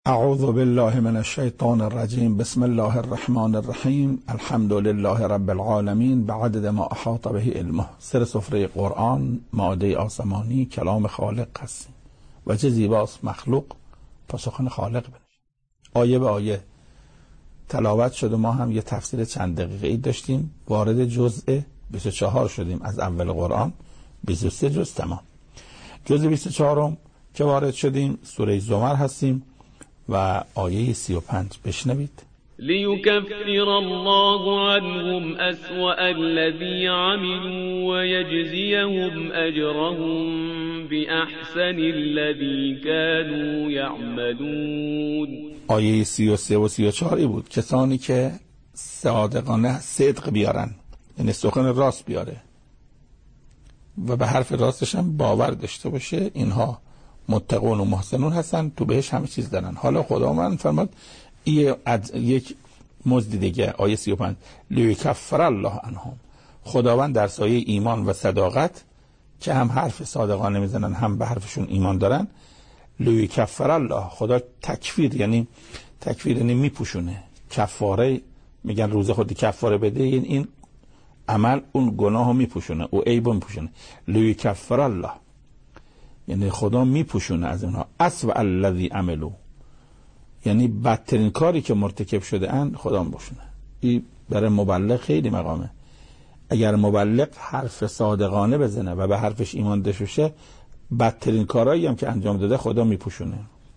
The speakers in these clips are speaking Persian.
اعوذ بالله من الشیطان الرجیم. بسم الله الرحمن الرحیم. الحمد لله رب العالمین بعدد ما احاط به علمه. سر سفره قرآن، ماده آسمانی، کلام خالق هستیم و چه زیباست مخلوق تا سخن خالق بنشین. آیه به آیه تلاوت شد و ما هم یه تفسیر چند دقیقه‌ای داشتیم. وارد جزء 24 شدیم از اول قرآن. 23 جز تمام. جزء 24 که وارد شدیم سوره زمر هستیم و آیه 35 بشنوید. لیکفر الله عنهم اسوأ الذی عملوا ویجزیهم اجرهم باحسن الذی كانوا یعملون. آیه 33 و 34 بود کسانی که صادقانه صدق بیارن، یعنی سخن راست بیاره و به حرف راستش هم باور داشته باشه، اینها متقون و محسنون هستن، تو بهش همه چیز دارن. حالا خدا من فرماد یک مزد دیگه، آیه 35 لیکفر الله عنهم. خداوند در سایه ایمان و صداقت که هم حرف صادقانه میزنن هم به حرفشون ایمان دارن، لیکفر الله، خدا تکفیر یعنی میپوشونه. کفاره میگن روزه خودی کفاره بده، این عمل اون گناهو میپوشونه، او عیبو میپوشونه. لیکفر الله یعنی خدا میپوشونه از اونها. اسوأ الذی عملوا یعنی بدترین کاری که مرتکب شده اند خدا میپوشونه. این برای مبلغ خیلی مقامه. اگر مبلغ حرف صادقانه بزنه و به حرفش ایمان داشته باشه، بدترین کارهایی هم که انجام داده خدا میپوشونه.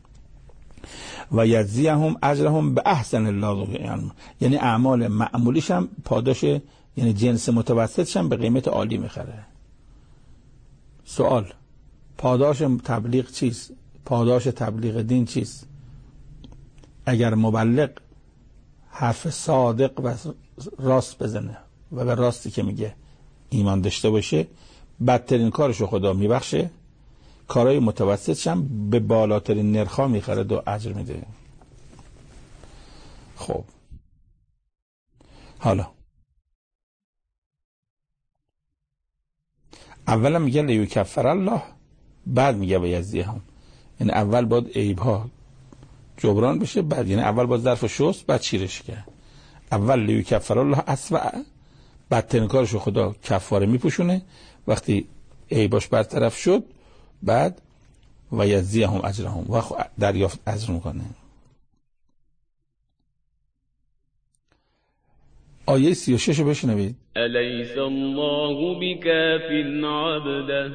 و یجزیهم اجرهم باحسن الله، یعنی اعمال معمولیش هم پاداش، یعنی جنس متوسطش هم به قیمت عالی میخره. سوال: پاداش تبلیغ چیست؟ پاداش تبلیغ دین چیست؟ اگر مبلغ حرف صادق و راست بزنه و به راستی که میگه ایمان داشته باشه، بدترین کارشو خدا میبخشه، کارهای متوسطش هم به بالاترین نرخا میخرد و اجر میده. خب حالا اولا میگه لیکفر الله، بعد میگه بیجزیهم. یعنی اول باید عیب‌ها جبران بشه، بعد یعنی اول باید ظرف شست، بعد چیرش کرد. اول لیکفر الله اسوأ، بدترین کارشو خدا کفاره میپوشونه وقتی عیباش برطرف شد، بعد و یجزیهم اجرهم و دریافت اجر میکنه. آیه 36 رو بشنوید. الیس الله بکاف عبده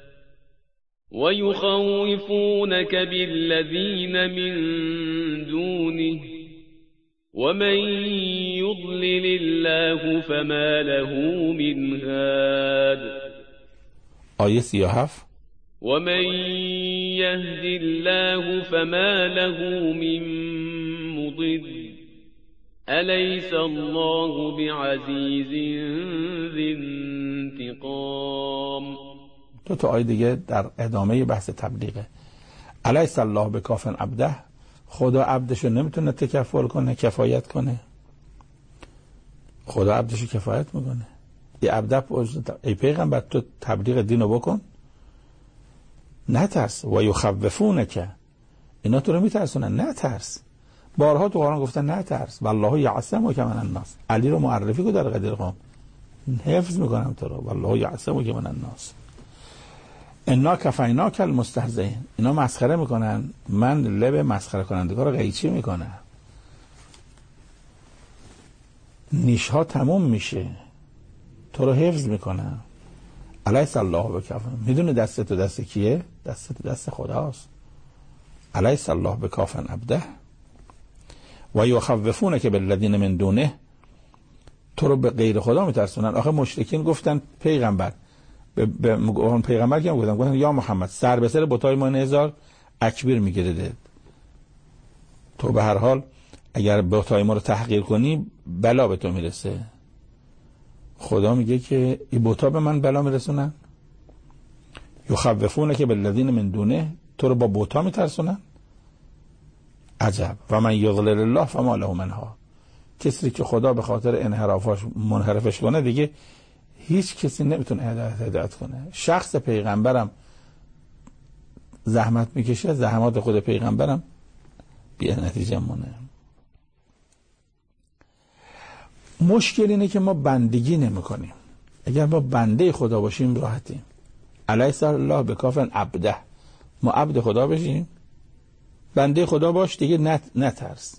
ويخوفونك بالذين من دونه ومن يضلل الله فما له من هاد. آیه 37 ومن يهد الله فما له من مضل الیس الله بعزیز ذی انتقام. دو تا آیه دیگه در ادامه بحث تبلیغه. الیس الله بکاف عبده، خدا عبدشو نمیتونه تکفل کنه، کفایت کنه. خدا عبدشو کفایت میکنه. ای پیغمبر تو تبلیغ دینو بکن، نترس. و یخوفونک، اینا تو رو میترسونن، نترس. بارها تو قرآن گفتن نترس. والله یعصمک من الناس. علی رو معرفی کو در قدیر قوم، حفظ میکنم تو رو. والله یعصمک من الناس. انا کفیناک المستهزئین. اینا مسخره میکنن، من لب مسخره کنندگان رو قیچی میکنم. نیش ها تموم میشه، تو رو حفظ میکنم. الیس الله بکاف. میدونه دست تو دست کیه؟ دست تو دست خداست. الیس الله بکاف عبده و یخوفونک بالذین من دونه. تو رو به غیر خدا میترسونن. آخه مشرکین گفتن پیغمبر، به پیغمبر که گفتن یا محمد سر به سر بتای ما 1000 اکبر میگیره. تو به هر حال اگر بتای ما رو تحقیر کنی بلا به تو میرسه. خدا میگه که این بتا به من بلا میرسونن. یخوفونک بالذین من دونه، تو رو با بتا میترسونن. عجب. و من یضلل الله فما له من هاد. کسی که خدا به خاطر انحرافاش منحرفش کنه دیگه هیچ کسی نمیتونه هدایت کنه. شخص پیغمبرم زحمت میکشه، زحمات خود پیغمبرم بی نتیجه مونه. مشکل اینه که ما بندگی نمی کنیم. اگر ما بنده خدا باشیم راحتیم. الیس الله بکافن عبده، ما عبد خدا بشیم، بنده خدا باش دیگه، نترس.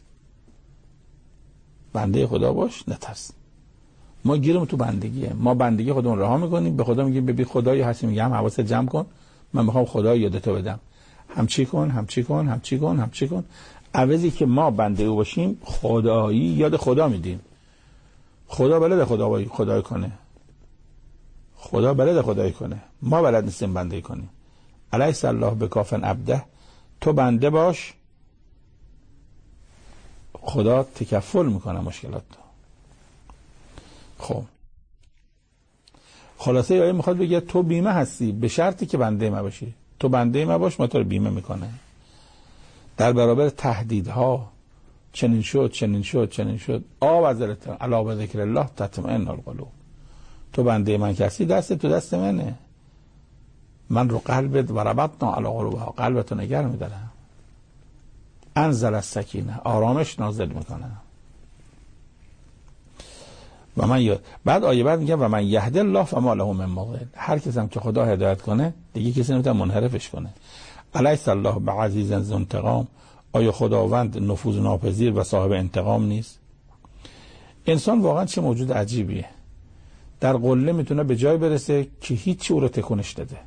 بنده خدا باش، نترس. ما گیرم تو بندگیه. ما بندگی خودمون رها میکنیم، به خدا میگیم ببین خدایی هستی، میگم حواست جمع کن، من میخوام خدا یادتو بدم، همچی کن. عوضی که ما بنده او باشیم، خدایی یاد خدا میدیم. خدا بلد خدای کنه. خدا بلد خدای کنه، ما بلد نیستیم بندگی کنیم. الیس الله بکافن عبده، تو بنده باش، خدا تکفل میکنه مشکلات تو. خب خلاصه آیه میخواد بگه تو بیمه هستی به شرطی که بنده ما باشی. تو بنده ما باش، ما تو رو بیمه میکنه. در برابر تهدیدها چنین شد آوازلت علا به ذکر الله تطمئن القلوب. تو بنده من کسی، دست تو دست منه، من رو قلبت و ربطنا علی قلوبها، قلبتو نگر میدارم. انزل السکینه، آرامش نازل میکنم. و من بعد آیه بعد میگه و من یهد الله فما له من مضل، هر کسی هم که خدا هدایت کنه دیگه کسی نمیتونه منحرفش کنه. الیس الله بعزیز ذو انتقام، آیا خداوند نفوذ ناپذیر و صاحب انتقام نیست؟ انسان واقعا چه موجود عجیبیه. در قله میتونه به جای برسه که هیچی او رو تکونش داده،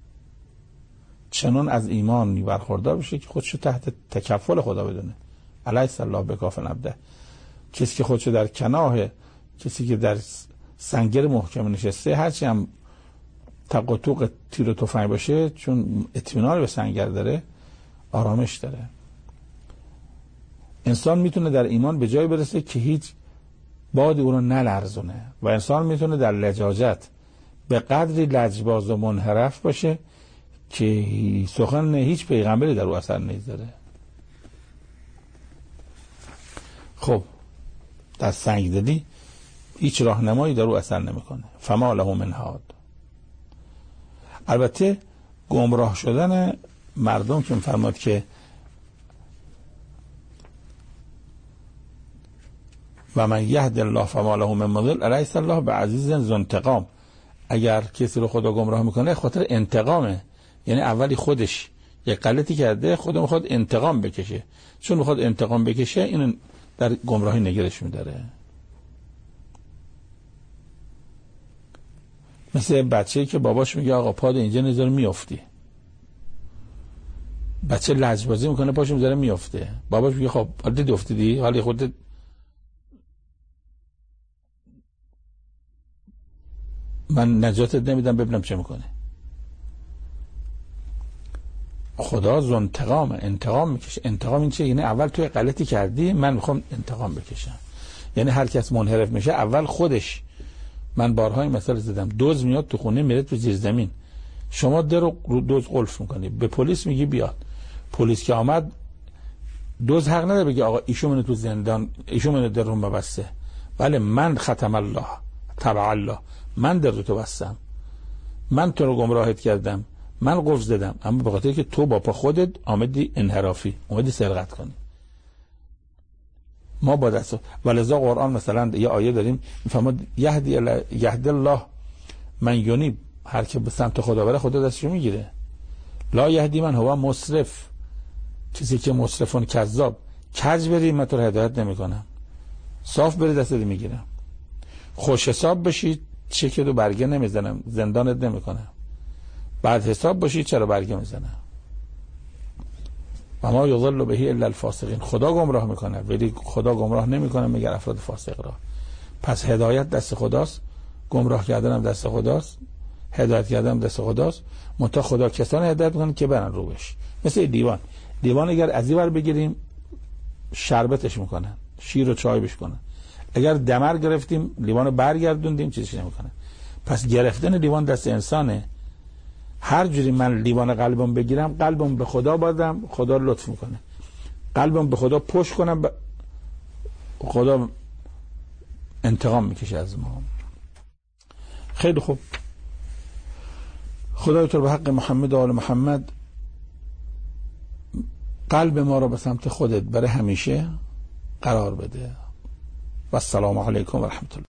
چنان از ایمان برخوردار بشه که خودشو تحت تکفل خدا بدونه. الیس الله بکافن عبده، کسی که خودشو در کناه، کسی که در سنگر محکم نشسته، هرچی هم تق و توق تیر و تفنگ باشه، چون اطمینان به سنگر داره، آرامش داره. انسان میتونه در ایمان به جای برسه که هیچ بادی او رو نلرزونه، و انسان میتونه در لجاجت به قدری لجباز و منحرف باشه که سخن هیچ پیغمبری در او اثر نمیذاره. خب در سنگدلی هیچ راهنمایی در او اثر نمیکنه. فما له من هاد. البته گمراه شدن مردم که میفرماد که و من یهد الله فما له من مضل الیس الله بعزیز ذو انتقام، اگر کسی رو خدا گمراه میکنه خاطر انتقامه، یعنی اولی خودش یک غلطی کرده، خدا میخواد انتقام بکشه، چون میخواد انتقام بکشه اینو در گمراهی نگرش میداره. مثل بچه‌ای که باباش میگه آقا پاد اینجا نذار میافتی، بچه لجبازی میکنه پاشو میذاره میافته، باباش میگه خب دیدی افتادی، حالی خودت من نجاتت نمیدم ببینم چه میکنه. خدا ذو انتقام، انتقام میکشه. انتقام این چیه؟ یعنی اول توی غلطی کردی، من میخوام انتقام بکشم. یعنی هر کس منحرف میشه اول خودش، من بارهای مثال زدم، دوز میاد تو خونه میره تو زیر زمین، شما در رو دوز قلف میکنی، به پلیس میگی بیاد، پلیس که آمد دوز حق نداره بگه آقا ایشون منو تو زندان، ایشون منو در روم بسته. بله من ختم الله تبع الله، من در رو تو بستم، من تو رو گمراهت کردم، من قفل زدم، اما به خاطر که تو با پا خودت آمدی انحرافی، اومدی سرقت کنی. ما با دست ولذا قرآن مثلا یه آیه داریم میفهمد یهد الله من یونیب، هر که به سمت خدا بره خدا دستشو میگیره. لا یهدی من هو مسرف، کسی که مسرفون کذاب، کج بری من تو رو هدایت نمیکنم، صاف بری دستت میگیرم، خوش حساب بشی چک رو برگه نمیزنم، زندانت نمیکنم، بعد حساب باشی چرا برگه میزنم. و ما یضل به الا الفاسقین، خدا گمراه میکنه ولی خدا گمراه نمیکنه مگر افراد فاسق را. پس هدایت دست خداست، گمراه کردن هم دست خداست، هدایت کردن هم دست خداست. منتها خدا کسان هدایت میکنه که برن رو بش. مثل دیوان اگر از این ور بگیریم شربتش میکنن، شیر و چای بش کنن، اگر دمر گرفتیم لیوانو برگردوندیم چیزی نمیکنه. پس گرفتن لیوان دست انسانه. هر جوری من لیوان قلبم بگیرم، قلبم به خدا بادم، خدا لطف میکنه. قلبم به خدا پشت کنم، خدا انتقام میکشه از ما. خیلی خوب. خدای تو به حق محمد و آل محمد قلب ما رو به سمت خودت برای همیشه قرار بده. و السلام علیکم و رحمت الله.